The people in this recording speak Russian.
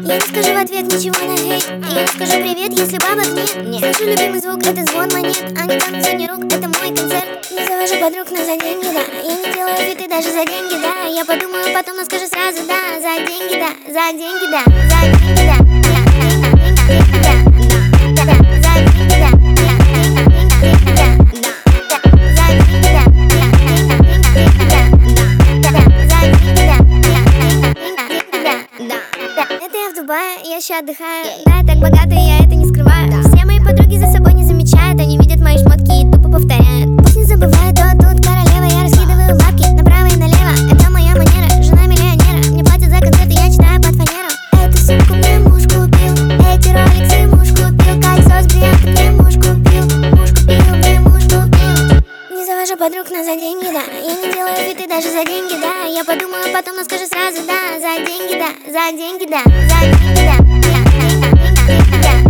Я не скажу в ответ ничего на хейт. Я не скажу привет, если бабок нет. Слышу любимый звук, это звон монет, а не танцуй рук, это мой концерт. Не завожу подруг, но за деньги, да. Я не делаю фиты даже за деньги, да. Я подумаю потом, но скажу сразу, да. За деньги, да, за деньги, да, за деньги, да. Это я в Дубае, я еще отдыхаю. Да, я так богата, и я это не скрываю. Все мои подруги за собой не замечают. Они видят мои шмотки и тупо повторяют. Пусть не забывают, то тут королева. Я раскидываю бабки направо и налево. Это моя манера, жена миллионера. Мне платят за концерты, я читаю под фанеру. Эту сумку мне муж купил, эти роликсы муж купил. Кольцо с бриллиантом мне муж купил. Муж купил, мне муж купил. Не завожу подруг, но за деньги, да. Я не делаю фиты даже за деньги, да. Я подумаю потом, но скажу сразу, да. За деньги, да, за деньги, да, за деньги, да.